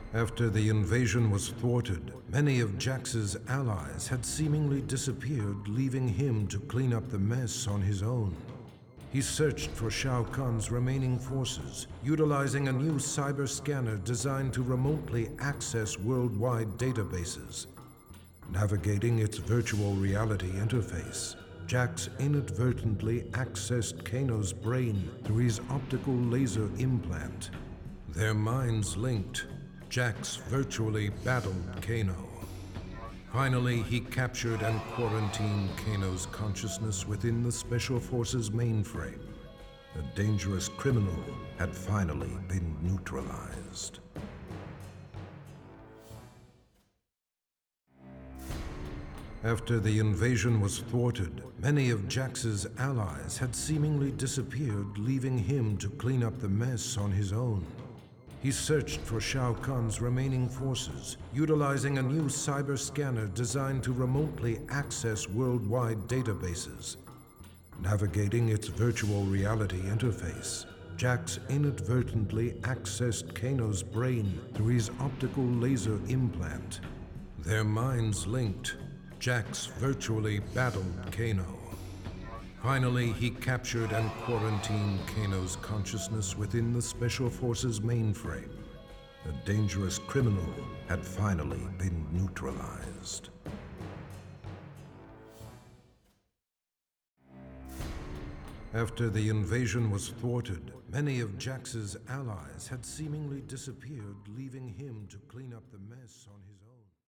After the invasion was thwarted, many of Jax's allies had seemingly disappeared, leaving him to clean up the mess on his own. He searched for Shao Kahn's remaining forces, utilizing a new cyber scanner designed to remotely access worldwide databases. Navigating its virtual reality interface, Jax inadvertently accessed Kano's brain through his optical laser implant. Their minds linked, Jax virtually battled Kano. Finally, he captured and quarantined Kano's consciousness within the Special Forces mainframe. The dangerous criminal had finally been neutralized. After the invasion was thwarted, many of Jax's allies had seemingly disappeared, leaving him to clean up the mess on his own. He searched for Shao Kahn's remaining forces, utilizing a new cyber scanner designed to remotely access worldwide databases. Navigating its virtual reality interface, Jax inadvertently accessed Kano's brain through his optical laser implant. Their minds linked, Jax virtually battled Kano. Finally, he captured and quarantined Kano's consciousness within the Special Forces mainframe. The dangerous criminal had finally been neutralized. After the invasion was thwarted, many of Jax's allies had seemingly disappeared, leaving him to clean up the mess on his own.